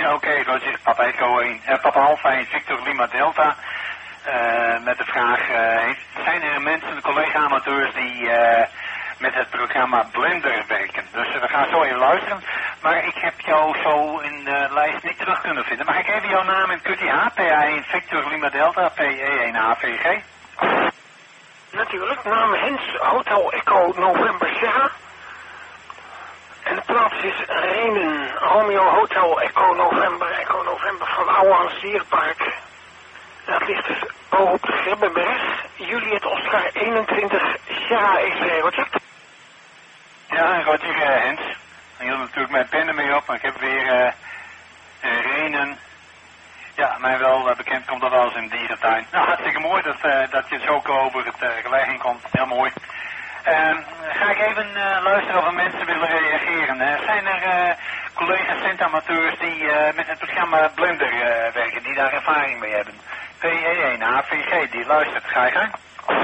Oké, Roger, Papa Echo 1, Papa Alpha 1, Victor Lima Delta. Met de vraag, zijn er mensen, collega-amateurs die met het programma Blender werken? Dus we gaan zo even luisteren. Maar ik heb jou zo in de lijst niet terug kunnen vinden. Mag ik even jouw naam in QTH, PA1 Victor Lima Delta, PE1 AVG? Natuurlijk, naam Hens, Hotel Echo November Sierra. En de plaats is Renen, Romeo Hotel Echo November van Oude Zierpark. Dat ligt dus bovenop de Grebbeberg. Juliet Oscar 21, Sierra XV, Roger. Ja, Roger Hens. Ik hield natuurlijk mijn pennen mee op, maar ik heb weer Renen. Ja, mij wel bekend komt dat wel eens in dierentuin. Nou, hartstikke mooi dat je zo over het gelegen komt. Heel mooi. Ga ik even luisteren of er mensen willen reageren. Zijn er collega's centamateurs die met het programma Blender werken, die daar ervaring mee hebben? PE1 AVG, die luistert. Ga je gang.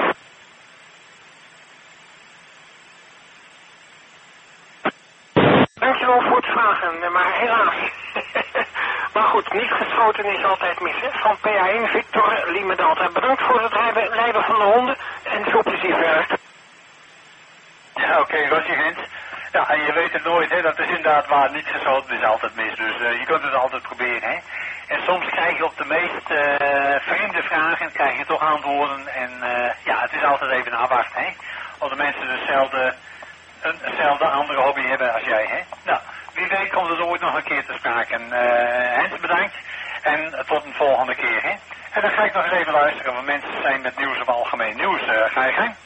Dankjewel voor het vragen, maar helaas. Maar goed, niet geschoten is altijd mis, hè? Van PA1 Victor Lima Delta. Bedankt voor het rijden van de honden en veel plezier verder. Ja, oké, Roger Hens. Ja, en je weet het nooit, hè, dat is inderdaad waar, niet geschoten is altijd mis. Dus je kunt het altijd proberen, hè. En soms krijg je op de meest vreemde vragen, krijg je toch antwoorden. En ja, het is altijd even afwachten, hè. Of de mensen eenzelfde andere hobby hebben als jij, hè. Nou, wie weet komt het ooit nog een keer te sprake. Hens, bedankt. En tot een volgende keer, hè. En dan ga ik nog eens even luisteren, want mensen zijn met nieuws of algemeen nieuws. Ga je gang?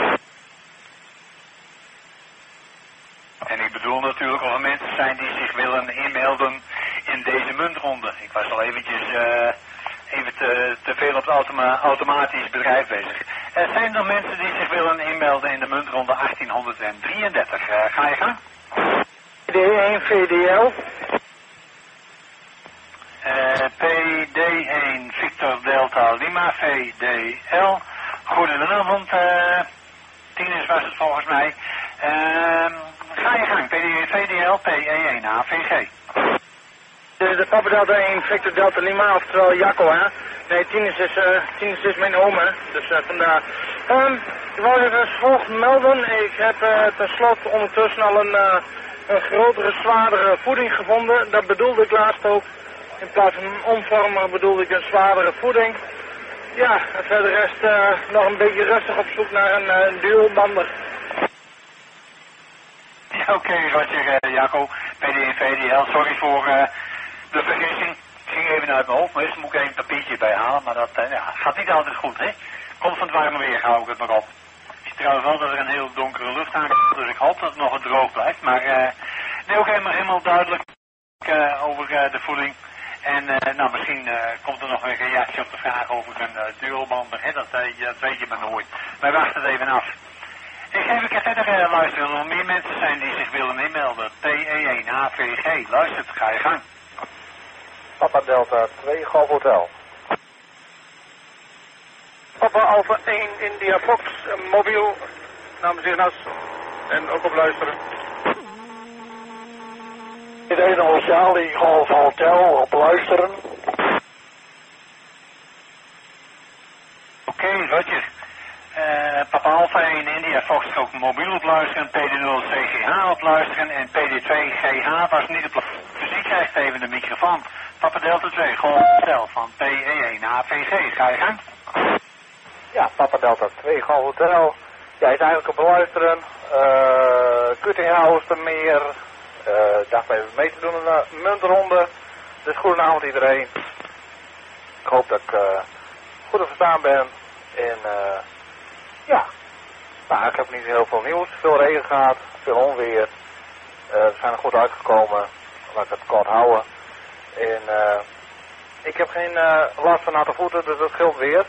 En ik bedoel natuurlijk of er mensen zijn die zich willen inmelden in deze muntronde. Ik was al eventjes even te veel op het automatisch bedrijf bezig. Er zijn nog mensen die zich willen inmelden in de muntronde 1833. Ga je gang? PD1 VDL. PD1 Victor Delta Lima VDL. Goedenavond, Tienes was het volgens mij. Ga je gang, VDL, PE1 AVG. De Papa Delta 1 Victor Delta Lima, oftewel Jacco, hè? Nee, Tienes is mijn oma, dus vandaar. Ik wou even als volgt melden. Ik heb tenslotte ondertussen al een grotere, zwaardere voeding gevonden. Dat bedoelde ik laatst ook. In plaats van een omvormer bedoelde ik een zwaardere voeding. Ja, en verder rest nog een beetje rustig op zoek naar een dualbander. Ja, oké, Roger, Jacco, VDL, sorry voor de vergissing. Ik ging even uit mijn hoofd, maar eerst moet ik even een papiertje bij halen, maar dat gaat niet altijd goed, hè. Komt van het warme weer, hou ik het maar op. Ik zie trouwens wel dat er een heel donkere lucht aankomt, dus ik hoop dat het nog droog blijft. Maar nee, ook helemaal duidelijk over de voeding. En nou, misschien komt er nog een reactie op de vraag over een dualbander, hè. Dat weet je maar nooit. Wij wachten het even af. Ik geef een keer verder luisteren, er nog meer mensen zijn die zich willen inmelden. PE1 AVG, luistert, ga je gang. Papa Delta 2 Golf Hotel. Papa Alpha 1 India Fox, mobiel, namens Ignas. En ook op luisteren. Iedereen Charlie Golf Hotel, op luisteren. Oké, Roger. Papa Alpha 1 India Fox ook mobiel opluisteren, PD0 CGH opluisteren en PD2 GH was niet op. Dus ik krijg even de microfoon. Papa Delta 2, Golf Hotel van PE1 AVG. Ga je gang? Ja, Papa Delta 2 Golf Hotel. Ja, is eigenlijk op luisteren. QTH Oostermeer. Ik dacht even mee te doen aan een muntronde. Dus goedenavond iedereen. Ik hoop dat ik goed te verstaan ben. En ja, nou, ik heb niet heel veel nieuws. Veel regen gehad, veel onweer. We zijn er goed uitgekomen. Laat ik het kort houden. En ik heb geen last van natte voeten, dus dat scheelt weer.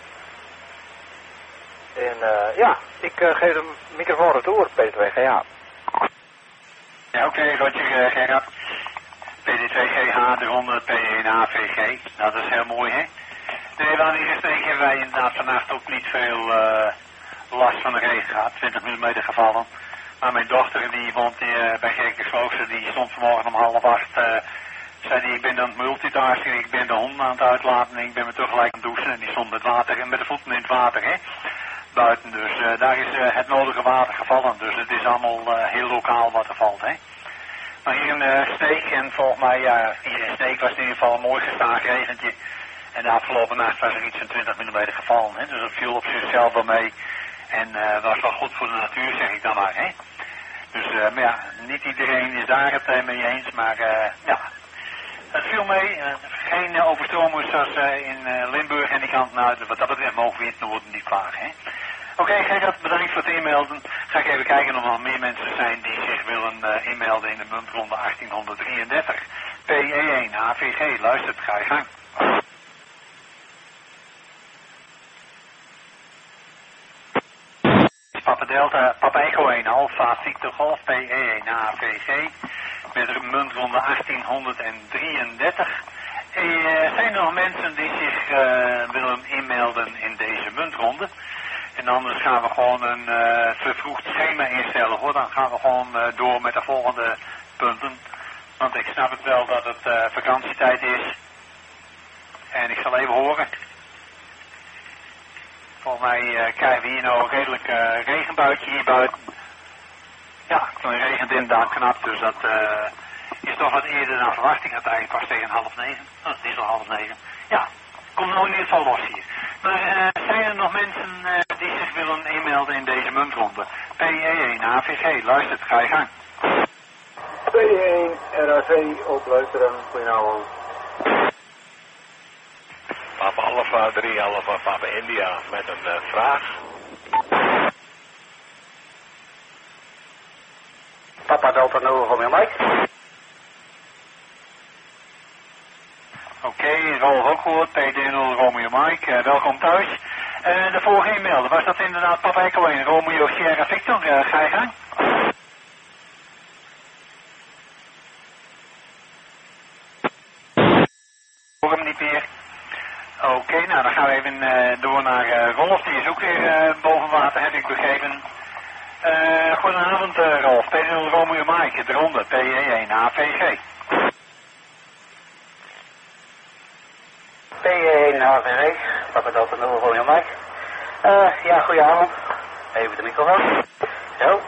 En ja, ik geef de microfoon retour, P2GH. Ja, oké, Roger Gerard. PD2GH, de ronde P1 AVG. Nou, dat is heel mooi, hè? Nee, wel in Gesprek hebben wij inderdaad vannacht ook niet veel last van de regen gehad. 20 mm gevallen. Maar mijn dochter, die woont bij Gerkensloofse, die stond vanmorgen om 7:30 Zei die, ik ben aan het multitasken, ik ben de hond aan het uitlaten en ik ben me tegelijk aan het douchen. En die stond met water en met de voeten in het water, hè. Buiten, dus daar is het nodige water gevallen. Dus het is allemaal heel lokaal wat er valt, hè. Maar hier in Sneek, en volgens mij, ja, hier in Sneek was in ieder geval een mooi gestaag regentje. En de afgelopen nacht was er iets van 20 mm gevallen, hè. Dus dat viel op zichzelf wel mee. En was wel goed voor de natuur, zeg ik dan maar, hè. Dus, maar ja, niet iedereen is daar het mee eens, maar ja, het viel mee. Geen overstromingen zoals in Limburg en die kant. Nou, wat dat betreft mogen we in het noorden niet klagen, hè. Oké, Gerard, bedankt voor het inmelden. Ga ik even kijken of er nog meer mensen zijn die zich willen inmelden in de muntronde 1833. PE1 AVG, luistert, ga je gang. Papa Delta, Papa Echo 1 Alpha, Victor Golf, PE1 AVG, met de muntronde 1833. Zijn er nog mensen die zich willen inmelden in deze muntronde? En anders gaan we gewoon een vervroegd schema instellen, hoor. Dan gaan we gewoon door met de volgende punten. Want ik snap het wel dat het vakantietijd is. En ik zal even horen. Volgens mij krijgen we hier nou een redelijk regenbuitje hier buiten. Ja, toen regent inderdaad knap, dus dat is toch wat eerder dan verwacht. Ik had eigenlijk pas tegen 8:30. Oh, het is al 8:30. Ja, komt nog in ieder geval los hier. Maar zijn er nog mensen die zich willen inmelden in deze muntronde? PE1 AVG, luistert, ga je gang. PE1 RAV op luisteren, goedenavond. Papa Alpha 3 Alpha Papa India met een vraag. Papa Delta Nova Romeo Mike. Oké, Rolf ook gehoord, PD0 Romeo Mike, welkom thuis. De vorige e-mail, was dat inderdaad Papa Echo 1 Romeo Sierra Victor, ga je gang. Hoor hem niet meer. Oké, nou dan gaan we even door naar Rolf, die is ook weer boven water, heb ik begrepen. Goedenavond Rolf, PD0 Romeo Mike, de ronde, PE1 AVG. PE1 AVG, Papa Delta Nova Romeo Mike. Ja, goedenavond. Even de microfoon. Zo.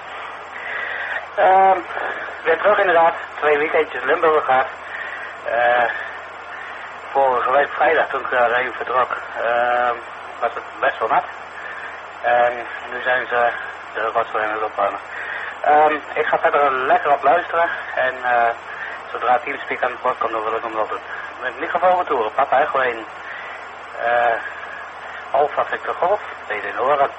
Weer terug inderdaad, 2 weekendjes Limburg gehad. Vorige week vrijdag toen ik daar even vertrok, was het best wel nat. En nu zijn ze de rotzooi aan het opruimen. Ik ga verder lekker op luisteren en zodra Teamspeak aan het bord komt, dan wil ik hem wel doen. Met microfoon retour, Papa Echo 1 Alpha Victor Golf, PD Nora.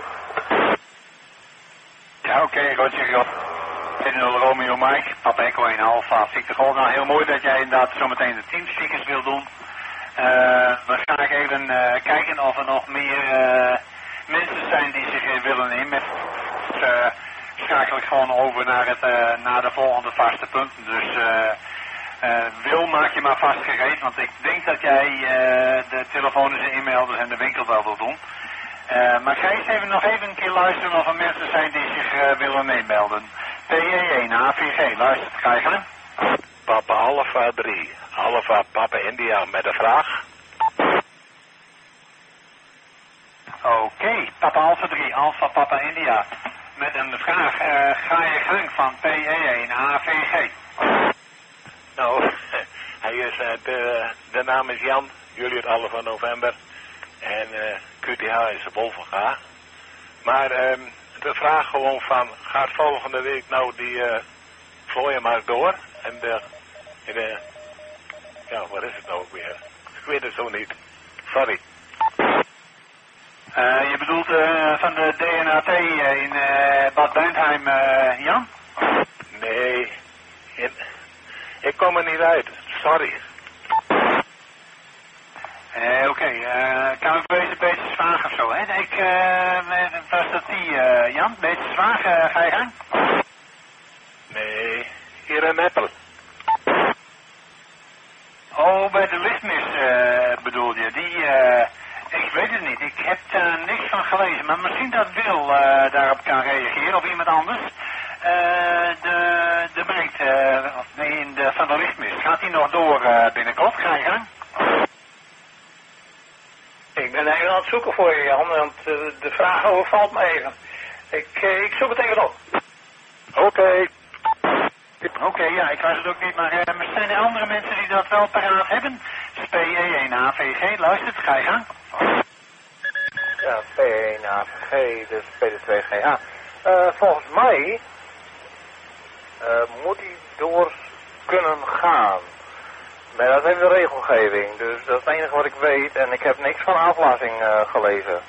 Ja, oké, Roger Job. PD0 Romeo Mike, Papa Echo 1 Alpha Victor Golf. Nou, heel mooi dat jij inderdaad zometeen de Teamspeakers wil doen. We gaan even kijken of er nog meer mensen zijn die zich willen inmelden. Schakel ik gewoon over naar de volgende vaste punten. Dus Wil, maak je maar vast gereed, want ik denk dat jij de telefonische inmelders en de winkel wel wil doen. Maar ga eens even nog even een keer luisteren of er mensen zijn die zich willen inmelden. PE1 AVG, luistert, ga je gaan? Papa Alpha 3 Alpha Papa India met een vraag. Oké, Papa Alpha 3 Alpha Papa India met een vraag. Ga je gang van PE1 AVG? Nou, hij is, de naam is Jan, Juliet 11 november. En QTH is de Bolverga. Maar de vraag gewoon van, gaat volgende week nou die vlooienmarkt door? En ja, wat is het nou ook weer? Ik weet het zo niet. Sorry. Je bedoelt van de DNAT in Bad Bentheim, Jan? Nee, ik kom er niet uit. Sorry. Oké, kan ik een beetje vragen of zo, hè? Was dat die, Jan? Beetje vragen, ga je gang? Nee, hier in Meppel. Oh, bij de lichtmis bedoel je, die, ik weet het niet. Ik heb daar niks van gelezen, maar misschien dat Wil daarop kan reageren of iemand anders. De update van de lichtmist. Gaat die nog door binnenkort? Ga je gang? Ik ben even aan het zoeken voor je, Jan, want de vraag overvalt me even. Ik zoek het even op. Oké. Oké, ja, ik was het ook niet, maar zijn er andere mensen die dat wel paraat hebben? PE1AVG, luistert, ga je gang. Ja, P1AVG, dus PD2GH. Volgens mij moet hij door kunnen gaan. Maar dat heeft de regelgeving, dus dat is het enige wat ik weet en ik heb niks van aflassing gelezen.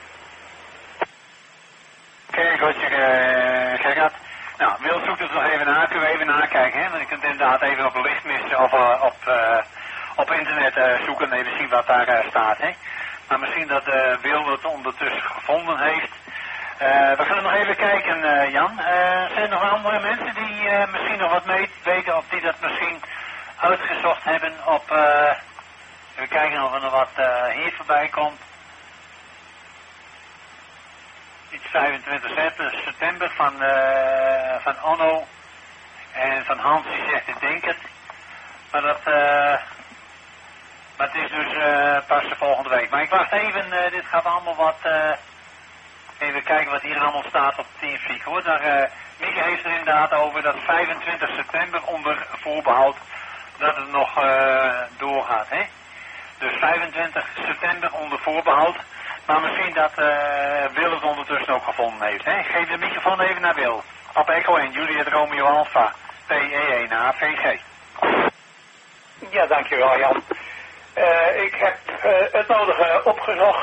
Oké, goed, Gerard. Nou, Wil zoekt het nog even na, kunnen we even nakijken, hè? Want je kunt inderdaad even op de lichtmist of op internet zoeken en even zien wat daar staat, hè? Maar misschien dat Wil het ondertussen gevonden heeft. We gaan nog even kijken, Jan. Zijn er nog andere mensen die misschien nog wat weten of die dat misschien uitgezocht hebben op... even kijken of er nog wat hier voorbij komt. Iets 25 september van Onno en van Hans, die zegt ik denk het. Maar maar het is dus pas de volgende week. Maar ik wacht even, dit gaat allemaal wat... even kijken wat hier allemaal staat op Teamspeak, hoor. Mieke heeft er inderdaad over dat 25 september onder voorbehoud dat het nog doorgaat, hè. Dus 25 september onder voorbehoud. Maar misschien dat Wil het ondertussen ook gevonden heeft, hè. Geef de microfoon even naar Wil. Op Echo 1, Juliet Romeo Alpha, PE1AVG. Ja, dankjewel, Jan. Ik heb het nodige opgezocht.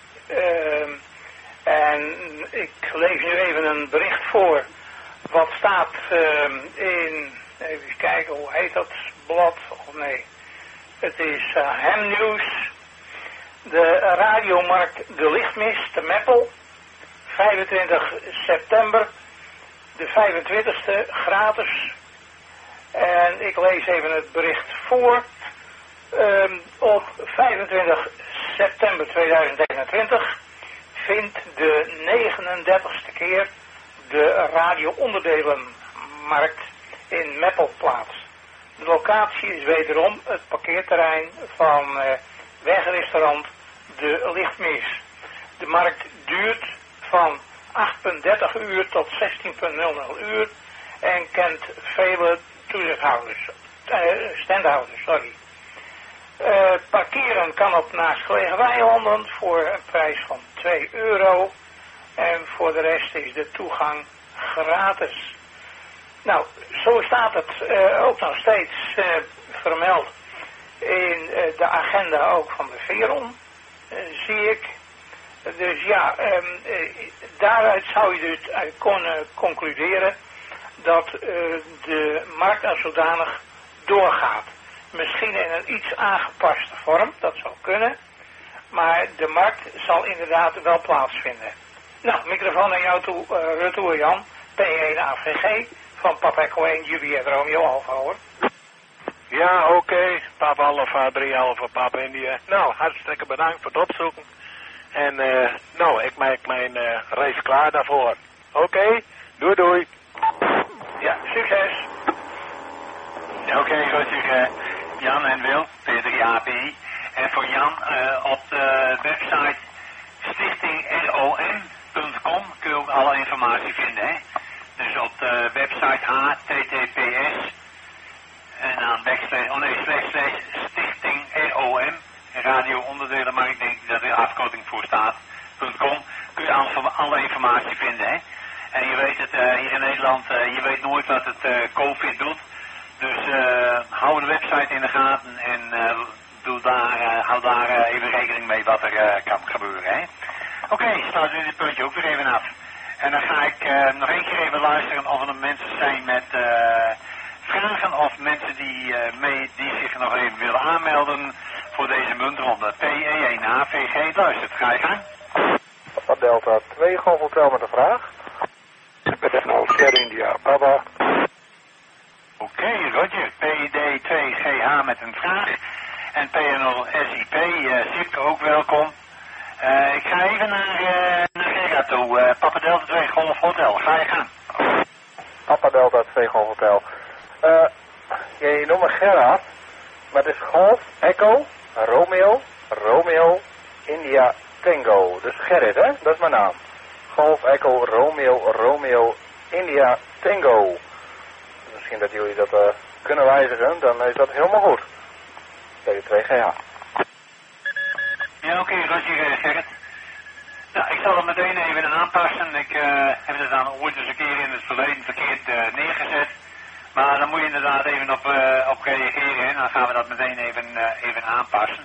En ik lees nu even een bericht voor. Wat staat in... Even kijken, hoe heet dat blad? Of nee. Het is Ham News. De radiomarkt De Lichtmist, de Meppel. 25 september. De 25e gratis. En ik lees even het bericht voor. Op 25 september 2021 vindt de 39ste keer de radio-onderdelenmarkt in Meppel plaats. De locatie is wederom het parkeerterrein van wegrestaurant De Lichtmis. De markt duurt van 8:30 uur tot 16:00 uur en kent vele toezichthouders, standhouders, sorry. Parkeren kan op naastgelegen weilanden voor een prijs van €2 en voor de rest is de toegang gratis. Nou, zo staat het ook nog steeds vermeld in de agenda ook van de Veron, zie ik. Dus ja, daaruit zou je dus uit kunnen concluderen dat de markt als zodanig doorgaat. Misschien in een iets aangepaste vorm, dat zou kunnen. Maar de markt zal inderdaad wel plaatsvinden. Nou, microfoon naar jou toe, retour Jan. P1AVG van Papa Echo 1, Juliet Romeo Alpha, hoor. Ja, oké. Papa Alpha, 3 Alpha, Papa India. Nou, hartstikke bedankt voor het opzoeken. En nou, ik maak mijn race klaar daarvoor. Oké, doei doei. Ja, succes. Oké, goed, Jan en Wil, P3API. En voor Jan op de website stichtingrom.com kun je ook alle informatie vinden, hè. Dus op de website https en dan /stichtingrom, radio-onderdelen, maar ik denk dat er afkorting voor staat, .com, kun je alle informatie vinden, hè. En je weet het, hier in Nederland, je weet nooit wat het COVID doet. Dus hou de website in de gaten en hou daar even rekening mee wat er kan gebeuren, hè. Oké, sluit nu dit puntje ook weer even af. En dan ga ik nog één keer even luisteren of er nog mensen zijn met vragen of mensen die zich nog even willen aanmelden voor deze muntronde. PE1AVG, luistert, ga je gang. Papa Delta 2, Golf Hotel met een vraag. Met een Oscar India, Papa. Oké, Roger, PD2GH met een vraag. En PNL SIP, Sipke ook welkom. Ik ga even naar Gerard toe. Papa Delta 2 Golf Hotel, ga je gaan. Papa Delta 2 Golf Hotel. Je noemt me Gerard, maar het is Golf, Echo, Romeo, Romeo, India, Tango. Dus Gerrit, hè? Dat is mijn naam. Golf, Echo, Romeo, Romeo, India, Tango. Misschien dat jullie dat kunnen wijzigen, dan is dat helemaal goed. T2GH. Ja, oké, Roger, Gerrit. Nou, ik zal het meteen even aanpassen. Ik heb het dan ooit eens een keer in het verleden verkeerd neergezet. Maar dan moet je inderdaad even op reageren en dan gaan we dat meteen even aanpassen.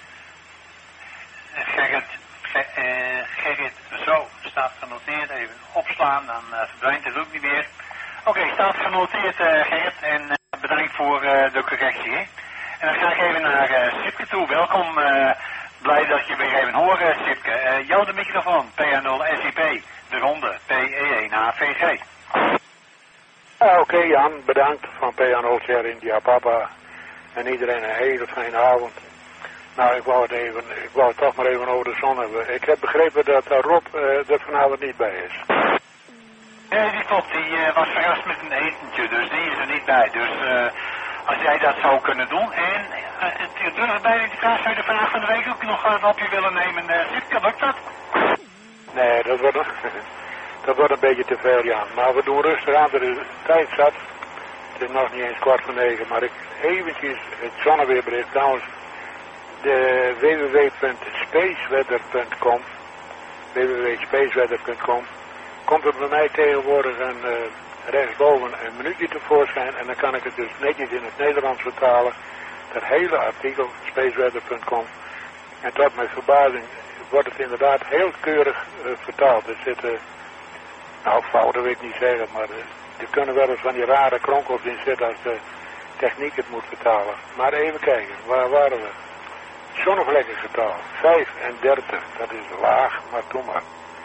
Gerrit, zo, staat genoteerd. Even opslaan, dan verdwijnt het ook niet meer. Oké, staat genoteerd, Gerrit, en bedankt voor de correctie. Hè? En dan ga ik even naar Sipke toe. Welkom, blij dat je weer even hoort, Sipke. Jou de microfoon, PA0 SIP, de ronde, PE1AVG. Oké, Jan, bedankt van PA0 India Papa en iedereen een hele fijne avond. Nou, ik wou het toch maar even over de zon hebben. Ik heb begrepen dat Rob er vanavond niet bij is. Nee, die klopt. Die was verrast met een etentje, dus die is er niet bij. Dus als jij dat zou kunnen doen. En terug bij de vraag, zou je de vraag van de week ook nog op je willen nemen, Sipke, lukt dat? Nee, dat wordt een beetje te veel, Jan. Maar we doen rustig aan, er is tijd zat. Het is nog niet eens 8:45, maar ik eventjes het zonneweerbericht trouwens. De www.spaceweather.com www.spaceweather.com komt er bij mij tegenwoordig rechtsboven een minuutje tevoorschijn en dan kan ik het dus netjes in het Nederlands vertalen. Dat hele artikel, spaceweather.com. En tot mijn verbazing wordt het inderdaad heel keurig vertaald. Er zitten, nou fouten wil ik niet zeggen, maar er kunnen wel eens van die rare kronkels in zitten als de techniek het moet vertalen. Maar even kijken, waar waren we? Zonnevlekkengetal, 35, dat is laag, maar doe maar.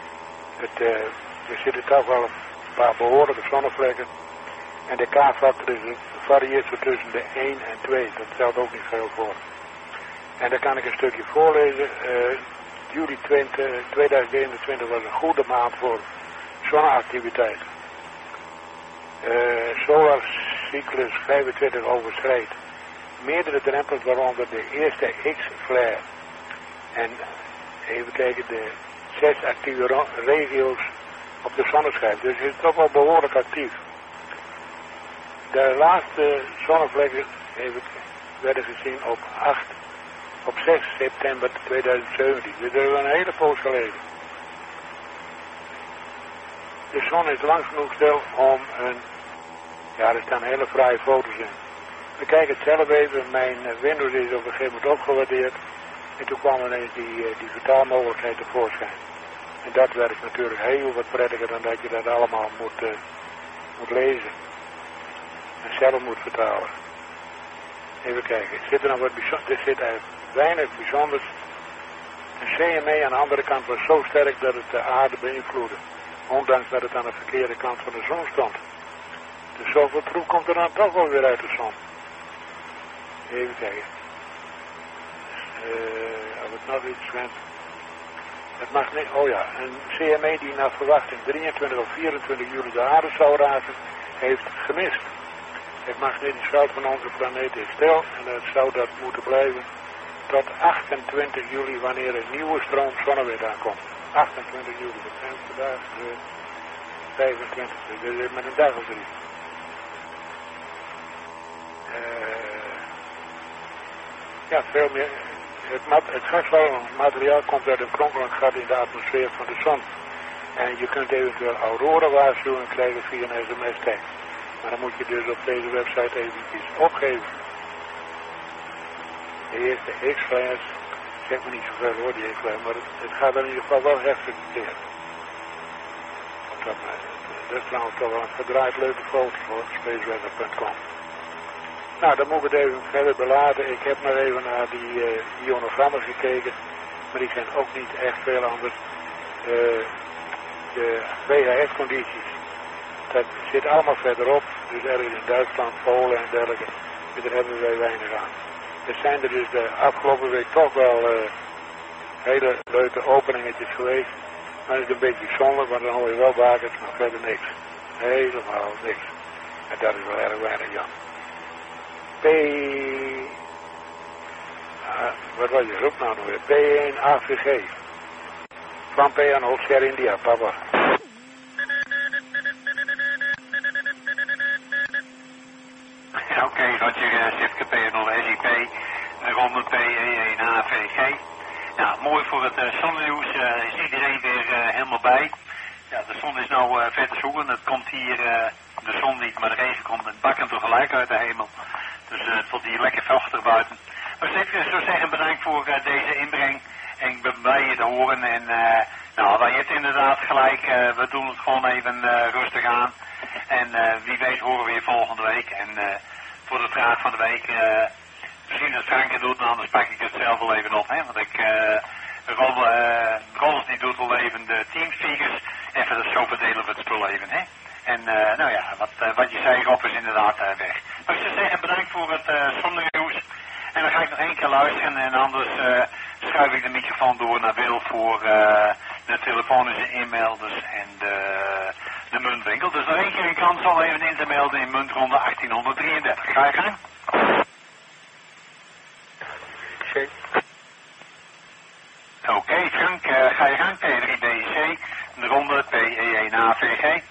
Er zitten toch wel een paar behoorlijke zonnevlekken. En de K-factor varieert zo tussen de 1 en 2, dat stelt ook niet veel voor. En dan kan ik een stukje voorlezen. Juli 2021 was een goede maand voor zonneactiviteit. Solarcyclus 25 overschreed meerdere drempels, waaronder de eerste X-flare. En even kijken, de 6 actieve regio's op de zonneschijf. Dus het is toch wel behoorlijk actief. De laatste zonnevlekken werden gezien op 6 september 2017. Dus dat is een hele poos geleden. De zon is lang genoeg stil om ja, er staan hele fraaie foto's in. We kijken het zelf even. Mijn Windows is op een gegeven moment opgewaardeerd. En toen kwam ineens die vertaalmogelijkheid tevoorschijn. En dat werkt natuurlijk heel wat prettiger dan dat je dat allemaal moet lezen. En zelf moet vertalen. Even kijken. Zit er nog wat bijzonders? Er zit eigenlijk weinig bijzonders. Een CME aan de andere kant was zo sterk dat het de aarde beïnvloedde. Ondanks dat het aan de verkeerde kant van de zon stond. Dus zoveel troep komt er dan toch wel weer uit de zon. Even kijken. Heb ik nog iets wens? Het mag niet. Oh ja, een CME die naar verwachting 23 of 24 juli de aarde zou raken, heeft gemist. Het magnetisch veld van onze planeet is stil en het zou dat moeten blijven tot 28 juli wanneer een nieuwe stroom zonnewind aankomt. 28 juli, dat zijn vandaag 25, dus met een dag of 3. Ja, veel meer. Het gasmateriaal komt uit een kronkelend gat in de atmosfeer van de zon. En je kunt eventueel aurora-waarschuwing krijgen via een sms-tekst. Maar dan moet je dus op deze website eventjes opgeven. De eerste X-flares, zeg me niet zoveel hoor, die X-flares, maar het gaat in ieder geval wel heftig tekeer. Dat is trouwens toch wel een gedraaid leuke foto voor spaceweather.com. Nou, dan moet ik het even verder beladen. Ik heb maar even naar die ionogrammen gekeken, maar die zijn ook niet echt veel anders. De VHF-condities, dat zit allemaal verderop, dus ergens in Duitsland, Polen en dergelijke, dus daar hebben wij weinig aan. Er zijn er dus de afgelopen week toch wel hele leuke openingetjes geweest. Dan is het een beetje zonde, want dan hoor je wel bakens, maar verder niks. Helemaal niks. En dat is wel erg weinig, Jan. Wat was je roep nou nog weer? P1 AVG. Van P aan Oscar India, papa. Ja, oké, Roger, Sifke P0 SIP, de ronde P1 AVG. Ja, mooi voor het zonnieuws, is iedereen weer helemaal bij. Ja, de zon is nou vet te zoeken, het komt hier, de zon niet, maar de regen komt met bakken tegelijk uit de hemel. Dus het wordt hier lekker vochtig buiten. Maar ik zou zeggen, bedankt voor deze inbreng. En ik ben blij je te horen. En nou, je hebt inderdaad gelijk, we doen het gewoon even rustig aan. En wie weet horen we weer volgende week. En voor de vraag van de week, misschien dat Frank het doet, maar anders pak ik het zelf wel even op. Hè? Want Rolls die doet wel even de teamspeakers. Even de zo verdelen we het spul even. Hè? En nou ja, wat je zei Rob is inderdaad weg. Maar ik zou zeggen, bedankt voor het zonnieuws. En dan ga ik nog één keer luisteren en anders schuif ik de microfoon door naar Wil voor de telefonische e-mailers en de muntwinkel. Dus nog één keer een kans al even in te melden in muntronde 1833. Ga je gang? Oké, Frank, ga je gang. P3BC, de ronde P1AVG.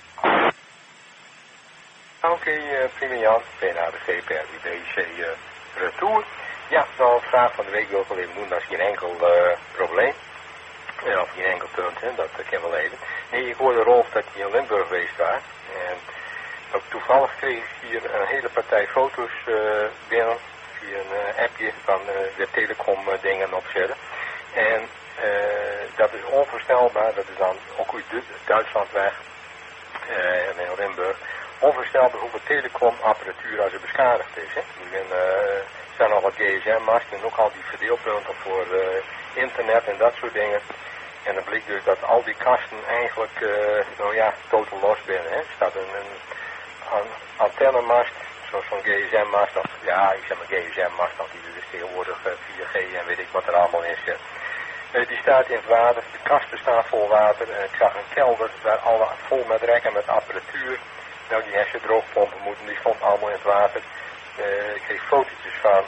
Oké, prima Jan, PNABG, P3BC, retour. Ja, nou, een vraag van de week wil ik wel even doen, dat is geen enkel probleem. Of geen enkel punt, hè, dat ken wel even. Nee, ik hoorde Rolf dat hij in Limburg geweest was. En ook toevallig kreeg ik hier een hele partij foto's binnen, via een appje van de telecom dingen opzetten. En dat is onvoorstelbaar, dat is dan ook uit Duitsland weg, en in Limburg. Onvoorstelbaar hoeveel telecomapparatuur als er beschadigd is. Hè. Er zijn al wat gsm-masten en ook al die verdeelpunten voor internet en dat soort dingen. En dan blijkt dus dat al die kasten eigenlijk, nou ja, totaal los binnen. Hè. Er staat een antennemast, zo'n gsm-mast, of ja, ik zeg maar gsm-mast, want die is tegenwoordig 4G en weet ik wat er allemaal in zit. Die staat in het water, de kasten staan vol water en ik zag een kelder daar alle vol met rekken met apparatuur. Nou, die hersendroogpompen moeten, die stond allemaal in het water. Ik kreeg fotootjes van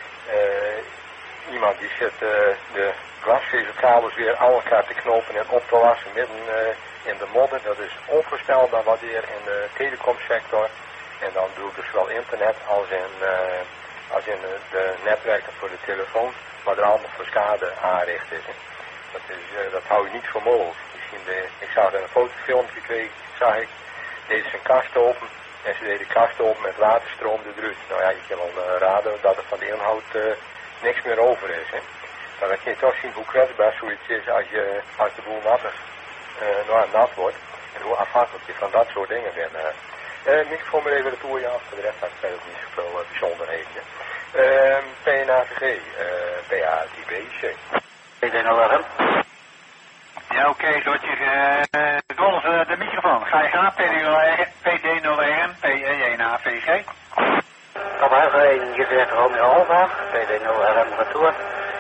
iemand die zit de glasvezelkabels weer aan elkaar te knopen en op te lassen midden in de modder. Dat is onvoorstelbaar wat hier in de telecomsector. En dan doe ik dus zowel internet als in de netwerken voor de telefoon, wat er allemaal voor schade aanricht is. Hè. Dat hou je niet voor mogelijk. Ik zag er een fotofilmpje kreeg, zag ik. Deden ze een kast open en ze deden de kast open met waterstroom eruit. Nou ja, je kan wel raden dat er van de inhoud niks meer over is. Hè. Maar dan kun je toch zien hoe kwetsbaar zoiets is als de boel nat wordt. En hoe afhankelijk je van dat soort dingen bent. Microfoon maar even retour, ja, voor de rest had ik verder niet zoveel bijzonderheden. PNAVG, PATBC. PD0RM. Ja, oké, Dotje. Rolf, de microfoon. Ga je gaan? PD0RM, PE1AVG. Papa, Juliette Romeo Alpha, PD0RM retour.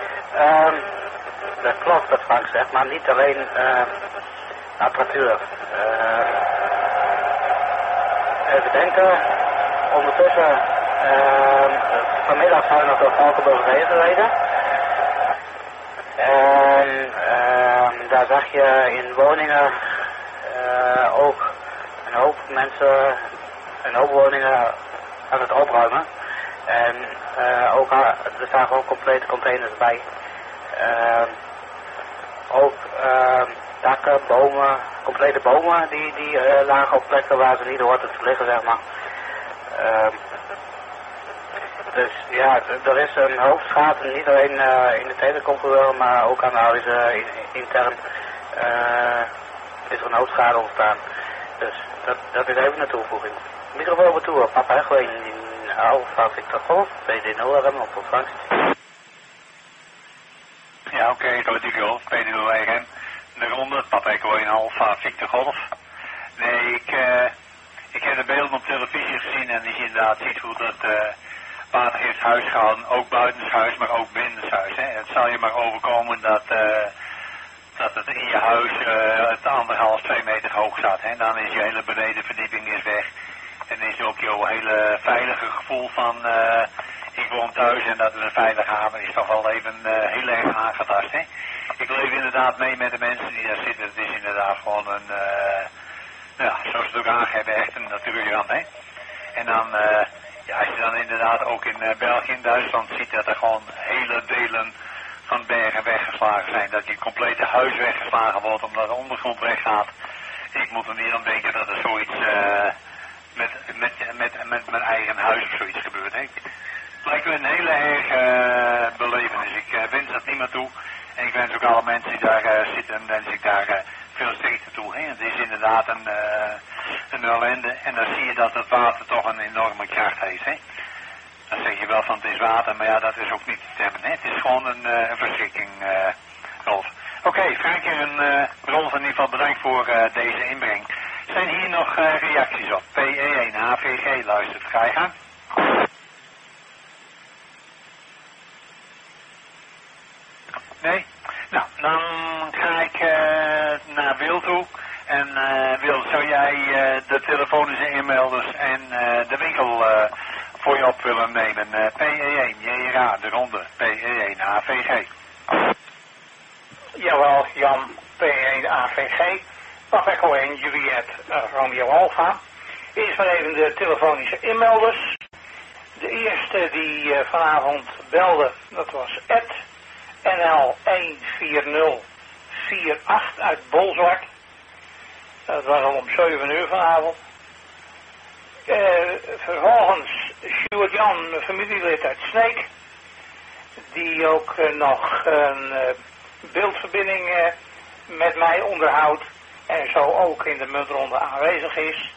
Dat klopt wat Frank zegt, maar niet alleen apparatuur. Even denken, ondertussen vanmiddag zijn we nog door Valkenburg heen gereden. En daar zag je in woningen ook een hoop mensen, een hoop woningen aan het opruimen. En er zagen ook complete containers bij. Ook dakken, bomen, complete bomen die lagen op plekken waar ze niet hoorden te liggen, zeg maar. Dus ja, er is een hoop schade, niet alleen in de telecomgebeuren, maar ook aan de huizen intern is er een hoop schade ontstaan. Dus dat is even een toevoeging. Microfoon retour, Papa Echo in Alpha Victor Golf, PD0RM op ontvangst. Ja, oké, Rodrigo Golf, PD0RM. De ronde, Papa Echo in Alpha Victor Golf. Nee, ik heb de beelden op televisie gezien en je inderdaad ziet hoe dat water heeft huis gehouden, ook buitenshuis, maar ook binnenshuis. Hè. Het zal je maar overkomen dat het in je huis het 1,5, 2 meter hoog staat. Hè. Dan is je hele benedenverdieping is weg. En is ook jouw hele veilige gevoel van ik woon thuis en dat is een veilige haven is toch wel even heel erg aangetast, hè? Ik leef inderdaad mee met de mensen die daar zitten. Het is inderdaad gewoon een, ja, zoals ze het ook aangeven, echt een natuurramp, hè? En dan, ja, als je dan inderdaad ook in België en Duitsland ziet dat er gewoon hele delen van bergen weggeslagen zijn. Dat je complete huis weggeslagen wordt omdat de ondergrond weggaat. Ik moet er niet aan denken dat er zoiets met mijn eigen huis of zoiets gebeurt, hè? Het lijkt me een hele erg belevenis. Ik wens dat niemand toe. En ik wens ook alle mensen die daar zitten, wens ik daar veel sterkte toe. Hè? Het is inderdaad een ellende. En dan zie je dat het water toch een enorme kracht heeft. Hè? Dan zeg je wel van het is water, maar ja, dat is ook niet te stemmen. Hè? Het is gewoon een verschrikking, Rolf. Oké, Frank en Rolf in ieder geval bedankt voor deze inbreng. Zijn hier nog reacties op? PE1, AVG, luistert. Ga je gang? Nee? Nou, dan ga ik naar Wil toe. En Wil, zou jij de telefonische inmelders en de winkel voor je op willen nemen? PE1, JRA, de ronde, PE1, AVG. Jawel, Jan, P1 AVG, Papa 1 Juliet Romeo Alpha. Eerst maar even de telefonische inmelders. De eerste die vanavond belde, dat was Ed, NL14048 uit Bolzwart. Dat was al om 7 uur vanavond. Vervolgens Stuart Jan, familielid uit Sneek, die ook nog een beeldverbinding met mij onderhoudt en zo ook in de muntronde aanwezig is.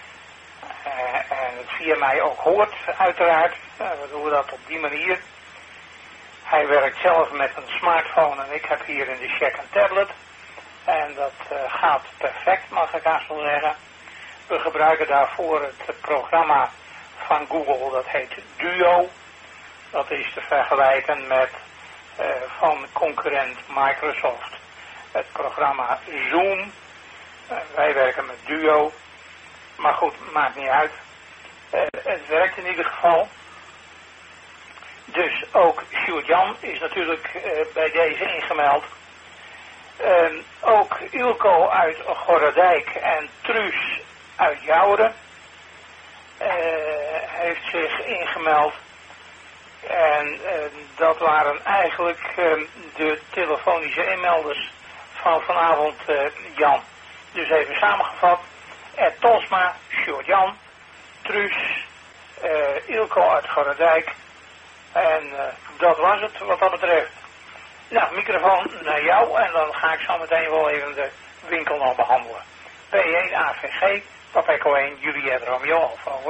En het via mij ook hoort, uiteraard. We doen dat op die manier. Hij werkt zelf met een smartphone en ik heb hier in de check een tablet. En dat gaat perfect, mag ik haast wel zeggen. We gebruiken daarvoor het programma van Google, dat heet Duo. Dat is te vergelijken met van concurrent Microsoft het programma Zoom. Wij werken met Duo. Maar goed, maakt niet uit. Het werkt in ieder geval. Dus ook Sjoerd Jan is natuurlijk bij deze ingemeld. Ook Ilko uit Gorredijk en Truus uit Jouren heeft zich ingemeld. En dat waren eigenlijk de telefonische inmelders van vanavond, Jan. Dus even samengevat. Ed Tosma, Sjoerd Jan, Truus, Ilko uit Gorredijk. En dat was het wat dat betreft. Nou, microfoon naar jou en dan ga ik zo meteen wel even de winkel nog behandelen. P1 AVG, Papa 1, Juliet Romeo Alpha, hoor.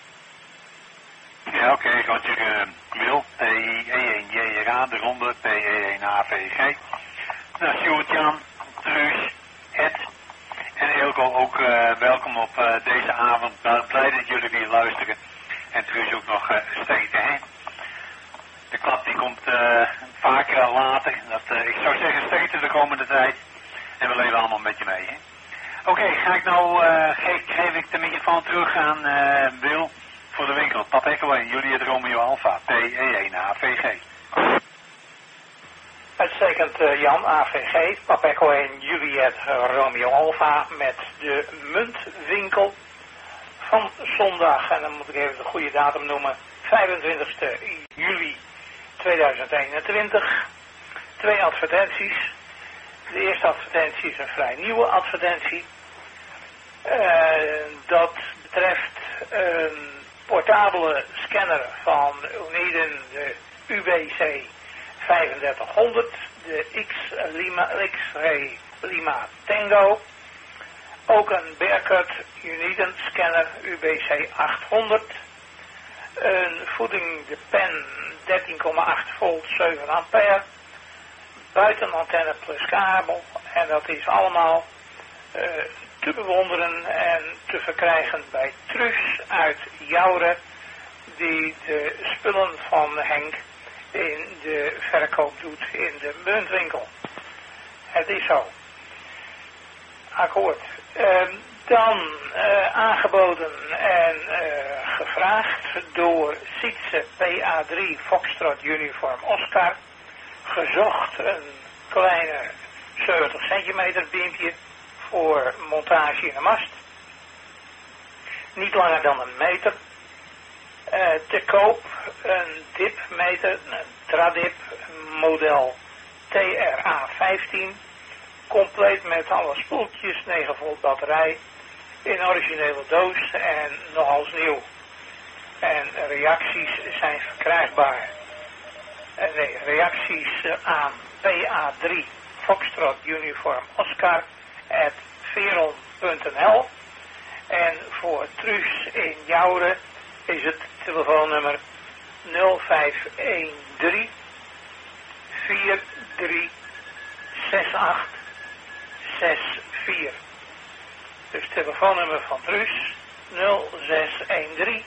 Ja, oké, ik had je Wil, PE1 JRA, de ronde, PE1 AVG. Nou, Sjoerd Jan, Truus, Ed en Ilko ook welkom op deze avond. Blij dat jullie weer luisteren. En Truus ook nog sterkte, hè? De klap die komt vaker later. Ik zou zeggen sterkte de komende tijd. En we leven allemaal met je mee, hè? Oké, ga ik nou, geef ik de microfoon terug aan Wil voor de winkel. Papa Echo 1, Juliet Romeo Alpha, PE1 AVG. Uitstekend Jan, AVG, Papa Echo 1, Juliet Romeo Alpha met de muntwinkel van zondag. En dan moet ik even de goede datum noemen. 25 juli 2021. 2 advertenties. De eerste advertentie is een vrij nieuwe advertentie. Dat betreft een portabele scanner van Uniden, de UBC 3500, de X-Ray Lima Tango. Ook een Bearcut Uniden scanner UBC 800. Een voeding de pen 13,8 volt 7 ampère. Buitenantenne plus kabel. En dat is allemaal te bewonderen en te verkrijgen bij Truus uit Jouren, die de spullen van Henk in de verkoop doet in de muntwinkel. Het is zo. Akkoord. Dan aangeboden en gevraagd door Sietse PA3 Foxtrot Uniform Oscar. Gezocht een kleine 70 centimeter beampje voor montage in de mast. Niet langer dan een meter. Te koop een dipmeter, een Tradip model TRA15. Compleet met alle spoeltjes, 9 volt batterij. In originele doos en nog als nieuw. En reacties zijn verkrijgbaar. Reacties aan PA3 Foxtrot Uniform Oscar @veron.nl. En voor Truus in Jouren is het telefoonnummer 0513 436864. Dus telefoonnummer van Truus 0613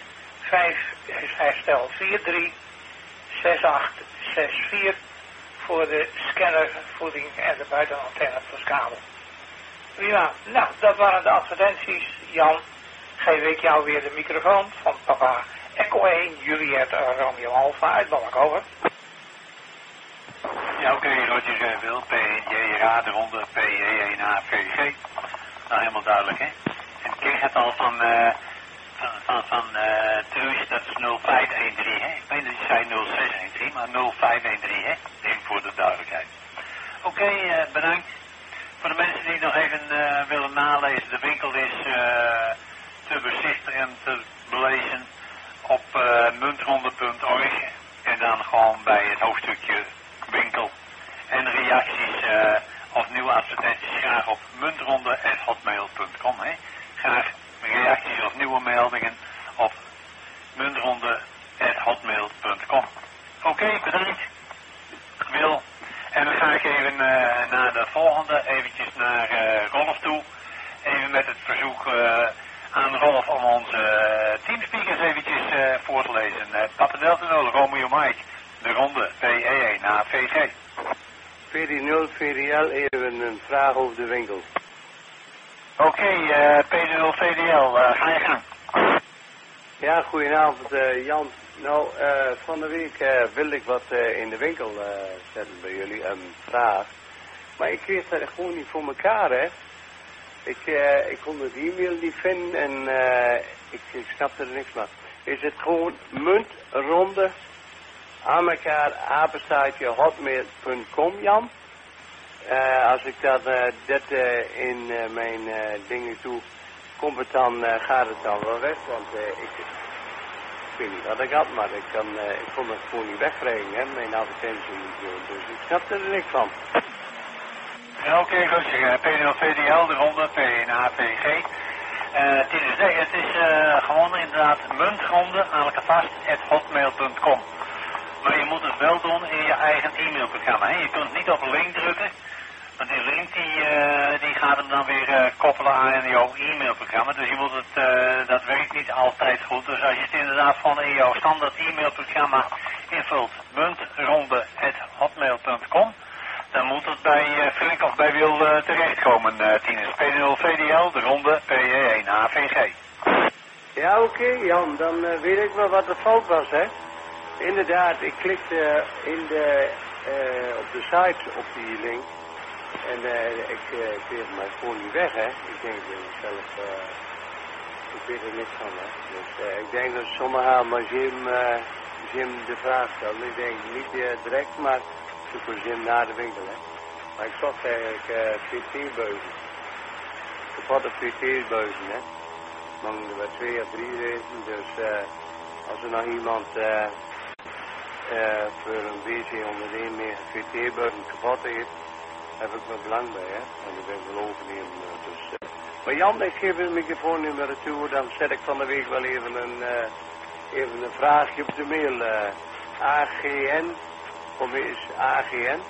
436864 voor de scannervoeding en de buitenantenne plus kabel. Prima. Nou, dat waren de advertenties. Jan, geef ik jou weer de microfoon van papa Echo 1 Juliet Romeo Alpha uit Balk-over. Ja, oké, Roger Wil, PNJ, Raderonde, PE1A, VG. Nou, helemaal duidelijk, hè? En ik kreeg het al van Truus, dat is 0513, hè? Ik weet dat je zei 0613, maar 0513, hè? Even voor de duidelijkheid. Oké, bedankt. Voor de mensen die nog even willen nalezen, de winkel is te bezichtigen en te belezen op muntronde.org. En dan gewoon bij het hoofdstukje winkel. En reacties of nieuwe advertenties graag op muntronde@hotmail.com. Graag reacties of nieuwe meldingen op muntronde@hotmail.com. Oké, bedankt. Wil. En dan ga ik even naar de volgende, eventjes naar Rolf toe. Even met het verzoek aan Rolf om onze teamspeakers eventjes voor te lezen. Papa Delta 0, Romeo Mike, de ronde PE1 naar VG. PD0, VDL, even een vraag over de winkel. Oké, PD0, VDL, ga je gang. Ja, goedenavond Jan. Nou, van de week wilde ik wat in de winkel zetten bij jullie, een vraag. Maar ik kreeg dat gewoon niet voor elkaar, hè. Ik kon het e-mail niet vinden en ik snapte er niks van. Is het gewoon muntronde aan elkaar apenstaartje hotmail.com, Jan? Als ik dat in mijn dingen toe kom, gaat het dan wel weg, want ik weet niet wat ik had, maar ik kon het gewoon niet wegkrijgen, hè, mijn advertentie niet doen, dus ik snapte er niks van. Ja, oké, rustig. P0 VDL, de ronde, P1AVG. Het is gewoon inderdaad muntronde, namelijk vast, @hotmail.com. Maar je moet het wel doen in je eigen e-mailprogramma. Hè? Je kunt niet op een link drukken, want die link die gaat hem dan weer koppelen aan jouw e-mailprogramma. Dus je moet het, dat werkt niet altijd goed. Dus als je het inderdaad van in jouw standaard e-mailprogramma invult, muntronde@hotmail.com, dan moet het bij Frank of bij Wil terechtkomen, Tinus. P0 VDL, de ronde, PE1AVG. Ja, oké, Jan, dan weet ik wel wat de fout was, hè. Inderdaad, ik klikte op de site op die link en ik kreeg mijn gewoon niet weg, hè. Ik denk zelf, ik weet er niks van, hè. Dus ik denk dat sommigen maar Jim de vraag stellen. Ik denk niet direct, maar voor Jim naar de winkel, hè. Maar ik zocht eigenlijk VT-buizen. Kapotte VT-buizen, hè. Maar er waren 2 of 3 wezen, dus als er nog iemand voor een WC onder de meer VT-buizen kapot heeft, heb ik mijn belang bij, hè. En ik ben wel overnemen, dus... Maar Jan, ik geef een microfoonnummer toe, dan zet ik van de week wel even een vraagje op de mail. AGN, of is AGN?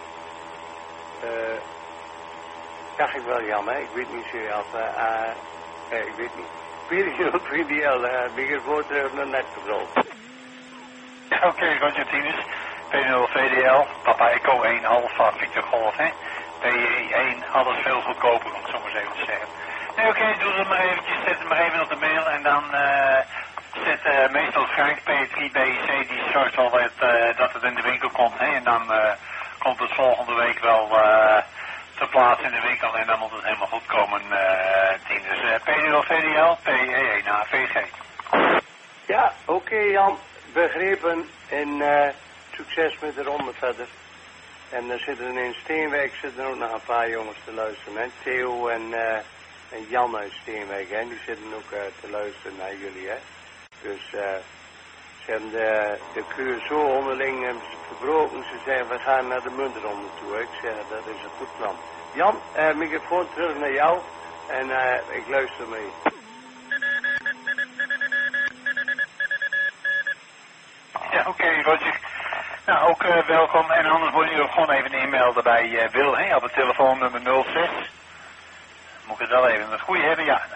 Dacht ik wel, Jan, hè? Ik weet niet zo of ik weet niet. PDL, microfoon terug naar net gebruld. Oké, Roger Tinus, P0 VDL, Papa Echo 1 Alpha Victor Golf, hè. PE1, alles veel goedkoper, om het zo maar eens even te zeggen. Nee, oké, doe het maar eventjes, zet het maar even op de mail en dan zet meestal Frank P3BC, die zorgt wel dat het in de winkel komt, hè? En dan komt het volgende week wel te plaatsen in de winkel en dan moet het helemaal goed komen, Tien. Dus PDL, VDL, PE1 naar VG. Ja, oké, Jan, begrepen en succes met de ronde verder. En er zitten in Steenwijk zitten ook nog een paar jongens te luisteren, hè? Theo en Jan uit Steenwijk, hè? Die zitten ook te luisteren naar jullie, hè? Dus ze hebben de keur zo onderling verbroken. Ze zeggen, we gaan naar de muntronde toe, hè? Ik zeg, dat is een goed plan. Jan, microfoon terug naar jou en ik luister mee. Ja, oké, Roger. Nou, ook welkom. En anders moet je ook gewoon even inmelden bij Wil, hè, op het telefoonnummer 06. Moet ik het wel even het goede hebben? Ja,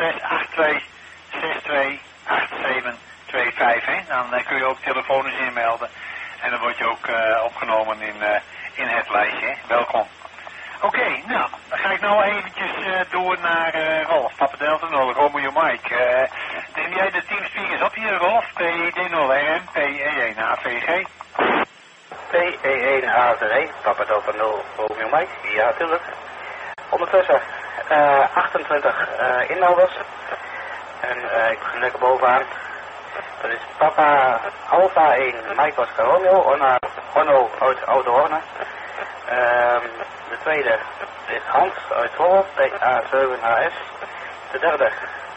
0682628725, hè. Dan kun je ook telefonisch inmelden. En dan word je ook opgenomen in het lijstje, hè. Welkom. Oké, nou, dan ga ik nou eventjes door naar Rolf. Papa Delta 0, Romeo Mike. Neem jij de teamspeakers op hier, Rolf? PID0RM, PE1 AVG. PE1 AVG, Papa Delta 0, Romeo Mike. Ja, natuurlijk. Ondertussen 28 inmelders. En ik begin lekker bovenaan. Dat is Papa Alpha 1, Mike Oscar Romeo, Onno uit Oude Horne. De tweede is Hans uit Zwolle, PA7HS. De derde,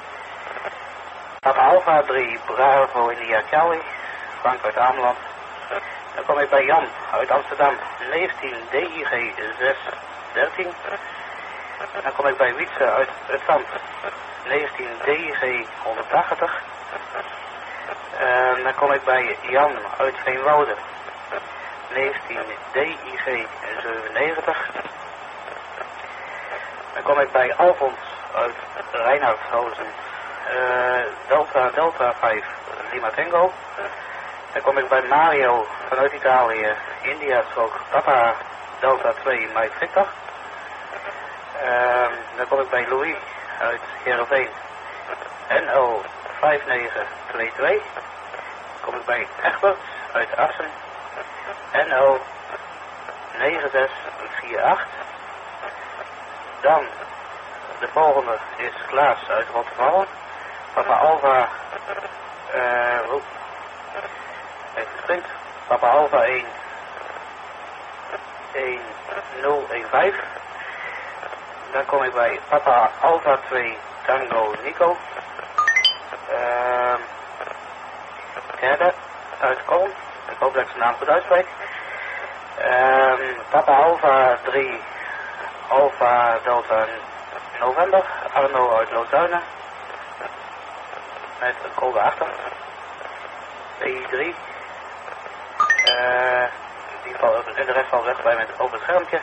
Papa Alpha 3, Bravo India Charlie, Frank uit Ameland. Dan kom ik bij Jan uit Amsterdam, 19 DIG 613. Dan kom ik bij Wietse uit het Zand, 19 DIG 180. Dan kom ik bij Jan uit Veenwouden, 19 DIG 97. Dan kom ik bij Alfons uit Reinhardshausen, Delta 5 Lima Tango. Dan kom ik bij Mario vanuit Italië, India strook Papa Delta 2 Mike Victor. Dan kom ik bij Louis uit Heerenveen, NL 5922. Dan kom ik bij Egbert uit Assen, NL 9648. Dan de volgende is Klaas uit Rotterdam. Papa Alpha even gesprint. Papa Alpha 1 1015. Dan kom ik bij Papa Alpha 2 Tango Nico. Derde uit Kolm. Ik hoop dat ik zijn naam goed uitspreek. Papa Alpha 3 Alpha Delta November. Arno uit Loosduinen. Met een code achter. P3. En de rest valt weg bij met open schermpje.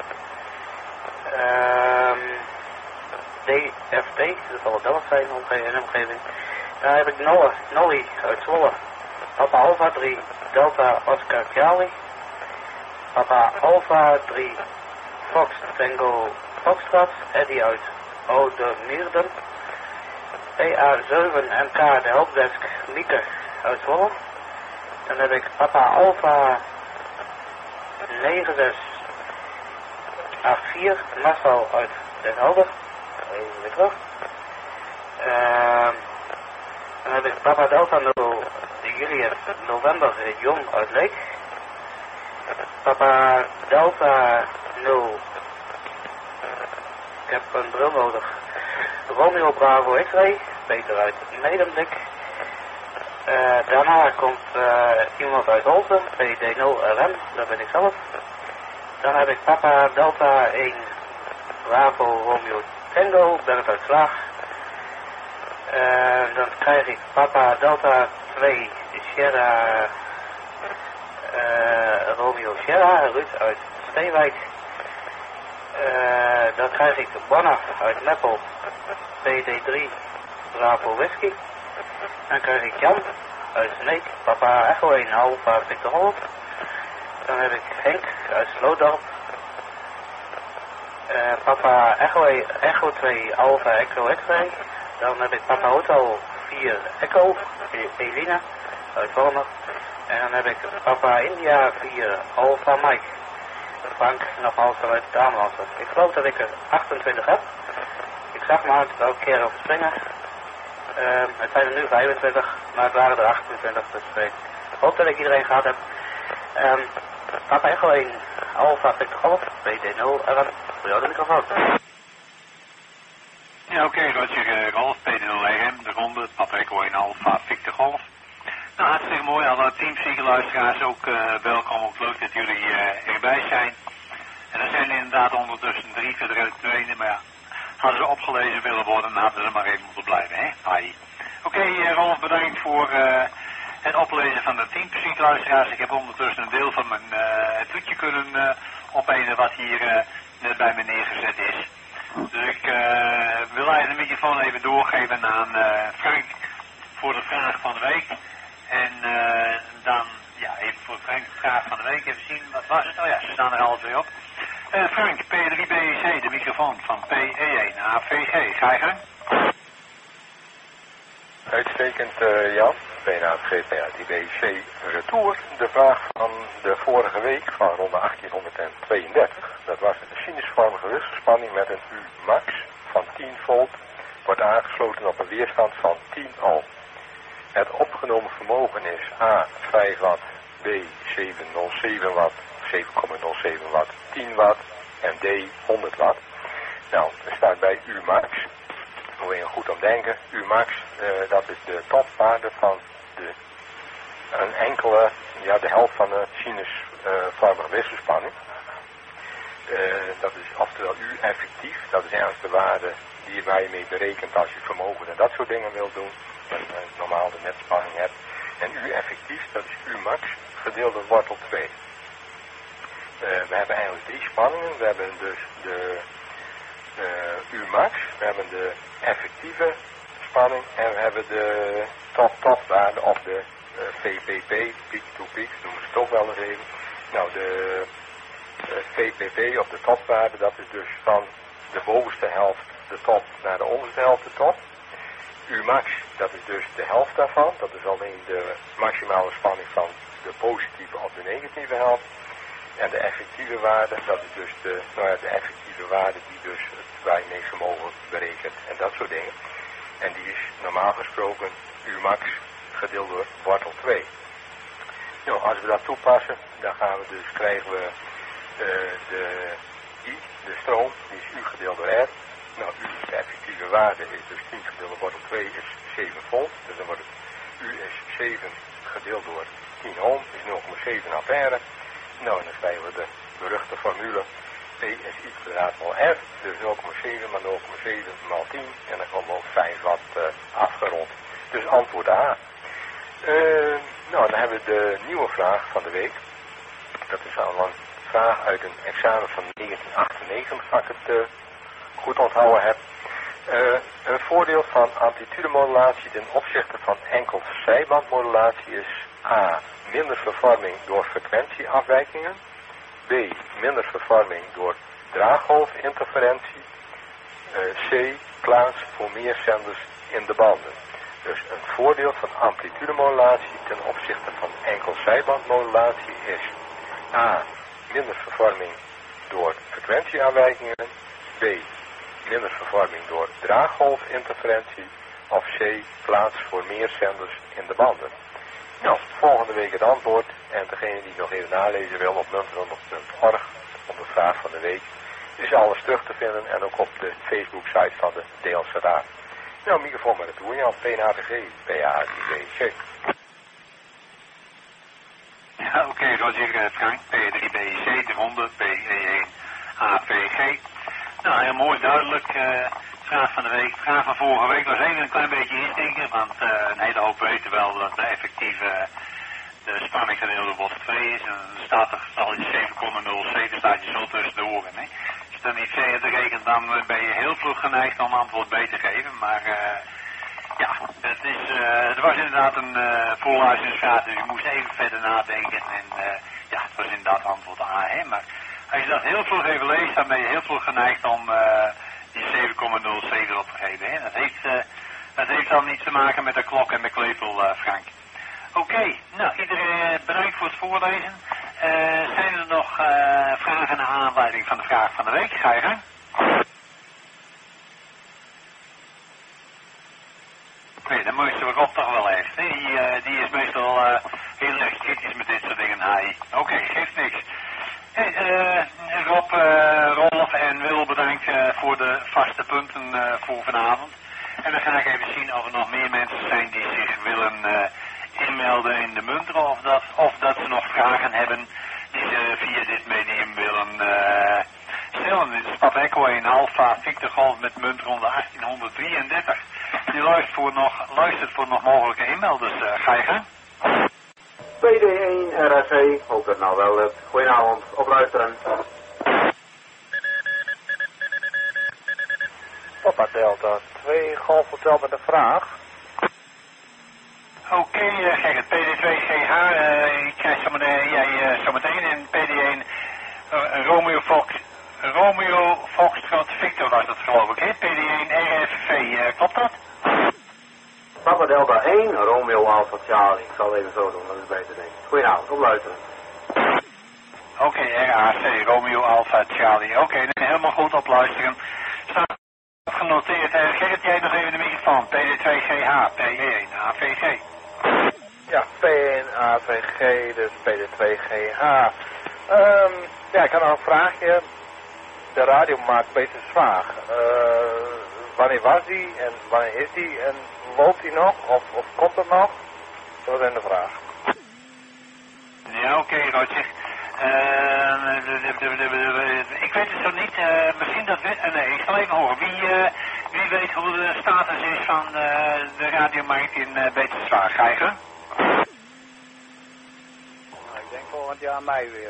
DFT, dat zal wel Delft zijn in de omgeving. Dan heb ik Nolly uit Zwolle. Papa Alpha 3 Delta Oscar Charlie. Papa Alpha 3 Fox Tango Foxtrot. Eddie uit Oude Mierden. PA7 MK de helpdesk Mieke uit Zwolle. Dan heb ik Papa Alpha 9684 Marcel uit Den Helder. Even weer terug. Dan heb ik Papa Delta 0 Juliet November John uit Leek. Papa Delta 0. Ik heb een bril nodig. Romeo Bravo X-Ray. Peter uit Medemblik. Daarna komt iemand uit Holten, PD0RM, dat ben ik zelf. Dan heb ik Papa Delta 1 Bravo Romeo Tango, Bert uit Slaag. Dan krijg ik Papa Delta 2 Sierra Romeo Sierra, Ruud uit Steenwijk. Dan krijg ik Bonner uit Meppel, PD3 Bravo Whisky. Dan krijg ik Jan uit Sneek, Papa Echo 1 Alpha Victor Holland. Dan heb ik Henk uit Sloodorp. Papa Echo 2 Alpha Echo X-ray. Dan heb ik Papa Hotel 4 Echo, Elina, uit Wormer. En dan heb ik Papa India 4 Alpha Mike. Frank, nogmaals vanuit de ambulance. Ik geloof dat ik er 28 heb. Ik zag maar elke keer op springen. Het zijn er nu 25, maar het waren er 28, dus ik hoop dat ik iedereen gehad heb. Papa Echo 1 Alpha Victor Golf, PD0 RN, voor jou de microfoon. Ja, oké, Roger Golf, PD0 de ronde, Papa Echo 1 Alpha Victor Golf. Nou, hartstikke mooi, alle teamziekenluisteraars ook welkom, ook leuk dat jullie erbij zijn. En er zijn inderdaad ondertussen 3 verdreven, maar ja, hadden ze opgelezen willen worden, dan hadden ze maar even moeten blijven, hè? Hai. Oké, Rolf, bedankt voor het oplezen van de teamziekenluisteraars. Ik heb ondertussen een deel van mijn toetje kunnen opnemen wat hier net bij me neergezet is. Dus ik wil eigenlijk de microfoon even doorgeven aan Frank voor de vraag van de week. En dan, ja, even voor Frank de vraag van de week. Even zien, wat was het? Oh ja, ze staan er alle twee op. Frank, P3BEC, de microfoon van PE1 AVG. Ga je gang? Uitstekend, Jan. Bijna GPA3BEC Retour. De vraag van de vorige week van ronde 1832. Dat was een sinusvormige wisselspanning met een U-max van 10 volt. Wordt aangesloten op een weerstand van 10 ohm. Het opgenomen vermogen is A 5 watt, B 707 watt, 7,07 watt, 10 watt en D 100 watt. Nou, er staat bij U-max. Moet je goed om denken. U-max, dat is de topwaarde van een enkele, ja, de helft van de sinusvormige wisselspanning. Dat is oftewel U-effectief. Dat is eigenlijk de waarde waar je mee berekent als je vermogen en dat soort dingen wilt doen. En normaal de netspanning hebt. En U-effectief, dat is U-max, gedeeld door wortel 2. We hebben eigenlijk 3 spanningen. We hebben dus de U-max, we hebben de effectieve spanning en we hebben de top-waarde of de VPP, peak-to-peak, noemen ze het ook wel eens even. Nou, de VPP of de topwaarde, dat is dus van de bovenste helft de top naar de onderste helft de top. U-max, dat is dus de helft daarvan. Dat is alleen de maximale spanning van de positieve of de negatieve helft. En de effectieve waarde, dat is dus de effectieve waarde die dus waar je mee vermogen berekent en dat soort dingen. En die is normaal gesproken U-max gedeeld door wortel 2. Nou, als we dat toepassen, dan krijgen we de I, de stroom, die is U gedeeld door R. Nou, U, de effectieve waarde is dus 10 gedeeld door wortel 2 is 7 volt. Dus dan wordt het U is 7 gedeeld door 10 ohm, is 0,7 ampère. Nou, en dan krijgen we de beruchte formule P is I kwadraat mal R. Dus 0,7 maar 0,7 maal 10. En dan komen we op 5 watt afgerond. Dus antwoord A. Nou, dan hebben we de nieuwe vraag van de week. Dat is allemaal een vraag uit een examen van 1998, als ik het goed onthouden heb. Een voordeel van amplitudemodulatie ten opzichte van enkel zijbandmodulatie is A. Minder vervorming door frequentieafwijkingen. B. Minder vervorming door draaggolfinterferentie. C. Plaats voor meer zenders in de banden. Dus een voordeel van amplitudemodulatie ten opzichte van enkel zijbandmodulatie is A. Minder vervorming door frequentieafwijkingen. B. Minder vervorming door draaggolfinterferentie. Of C. Plaats voor meer zenders in de banden. Nou, volgende week het antwoord. En degene die nog even nalezen wil op munteren.org op de vraag van de week is alles terug te vinden en ook op de Facebook-site van de Deelse Raad. Nou, microfoon met het toe, Jan, PNAVG, PA3BEC. Ja, oké, Roger, Frank, P3BEC, de ronde, PE1 AVG. Nou, heel mooi, duidelijk. Vraag van de week. Vraag van vorige week was even een klein beetje instinken, want een hele hoop weten wel dat de effectieve de spanning gedeeld door wortel 2 is. En dan staat er al 7,07 staat je zo tussen de oren. Hè. Als je dan niet verder rekent, dan ben je heel vroeg geneigd om antwoord B te geven. Maar ja, het was inderdaad een voorluisteringsvraag, dus je moest even verder nadenken. En ja, het was inderdaad antwoord A. Hè. Maar Als je dat heel vroeg even leest, dan ben je heel vroeg geneigd om die 7,07 op te geven. Hè? Dat heeft dan niets te maken met de klok en de klepel, Frank. Oké, nou, iedereen bedankt voor het voorlezen. Zijn er nog vragen naar aanleiding van de vraag van de week? Ga je gang. Nee, dan moesten we Rob toch wel echt. Nee, die is meestal heel erg kritisch met dit soort dingen. Oké, geeft niks. Hey, Rob, Rolf en Wil bedankt voor de vaste punten voor vanavond. En dan ga ik even zien of er nog meer mensen zijn die zich willen inmelden in de munter. Of dat ze nog vragen hebben die ze via dit medium willen stellen. Dit is Papa Echo 1 Alpha Victor Golf met munter onder 1833. Die luistert voor nog mogelijke inmelders. Ga je gaan? PD1 RAC, hoop dat nou wel lukt. Goedenavond, opluisteren. Papa Delta 2 Golf Hotel met een vraag. Oké, kijk, het PD2GH, ik krijg zometeen in PD1 Romeo Foxtrot Victor was dat geloof ik, hè? PD1 RFV, klopt dat? Papa Delta 1, Romeo Alpha Charlie. Ik zal het even zo doen, dat is beter denk ik. Goedenavond, opluisteren. Oké, RAC, Romeo Alpha Charlie. Oké, helemaal goed opluisteren. Staat genoteerd. Gerrit, jij nog even de microfoon. PD2GH, P1 AVG. Ja, P1 AVG, dus PD2GH. Ja, ik had nog een vraagje. De radio maakt Peter Zwaag. Wanneer was die en wanneer is die en loopt die nog of komt er nog? Dat is de vraag. Ja, oké, Roger. Ik weet het zo niet. Misschien dat we... nee, ik zal even horen. Wie weet hoe de status is van de radiomarkt in Beterswaag? Ga je gaan? Ik denk volgend jaar mei weer.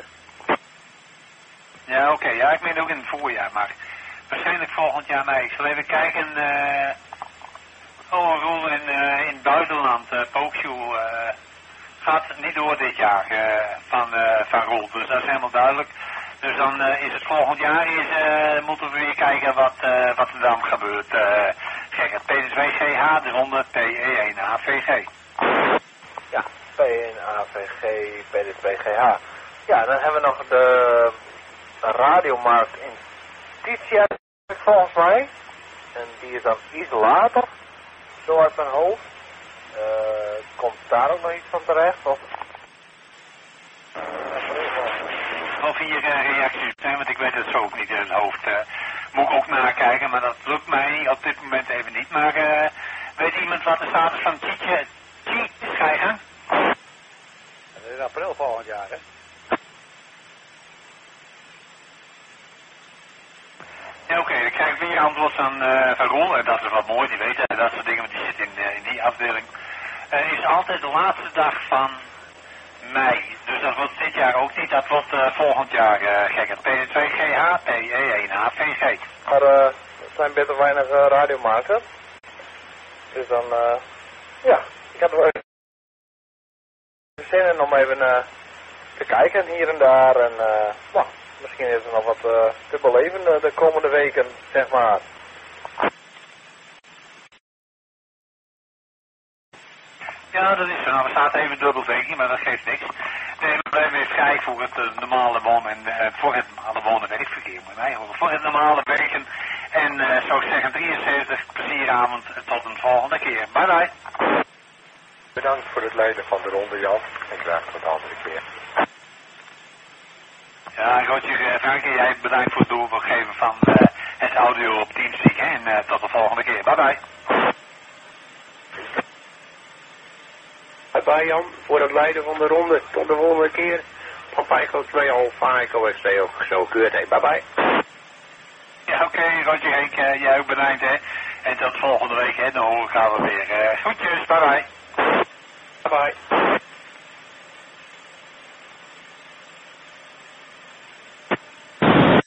Ja, oké. Ja, ik meen ook in het voorjaar, maar waarschijnlijk volgend jaar mei. Ik zal even kijken. Een rol in het buitenland. Pookshoe gaat niet door dit jaar van Roel. Dus dat is helemaal duidelijk. Dus dan is het volgend jaar, moeten we weer kijken wat er dan gebeurt. Kijk, het PD2GH, de ronde PE1 AVG. Ja, P1 AVG, PD2GH. Ja, dan hebben we nog de radiomarkt in Titia, volgens mij. En die is dan iets later, zo uit mijn hoofd. Komt daar ook nog iets van terecht? Of hier reacties zijn, want ik weet het zo ook niet in het hoofd. Moet ik ook nakijken, maar dat lukt mij op dit moment even niet. Maar weet iemand wat de status van Tietje is krijgen? Dat is in april volgend jaar, hè? Ja, oké, dan krijg ik weer antwoord van Roel. En dat is wat mooi, die weten dat soort dingen, want die zitten in die afdeling. Is altijd de laatste dag van mei. Dus dat wordt dit jaar ook niet, dat wordt volgend jaar gek. Het PD2GH, PE1 AVG. Maar er zijn beter weinig radiomarkten. Dus dan, ja, ik had wel even zin in om even te kijken hier en daar. En nou, misschien is er nog wat te beleven de komende weken, zeg maar. Ja, dat is zo. We staan even dubbelweging, maar dat geeft niks. Nee, we blijven weer vrij voor het normale wonen en voor het normale wonen werkverkeer. Moet mij horen. Voor het normale werken. En zou ik zeggen 73, plezieravond tot een volgende keer. Bye bye. Bedankt voor het leiden van de ronde, Jan. En graag tot de andere keer. Ja, Roger, Frank, jij bedankt voor het doorgeven van het audio op Teamspeak. En tot de volgende keer. Bye bye. Bye Jan, voor het leiden van de ronde. Tot de volgende keer. Papa Echo 2 Alpha Echo ST ook zo gekeurd. Hey, bye bye. Ja, oké, Roger Henk, jij ook bedankt, hè. En tot volgende week, hè. Dan horen we weer. Groetjes, bye bye. Bye bye.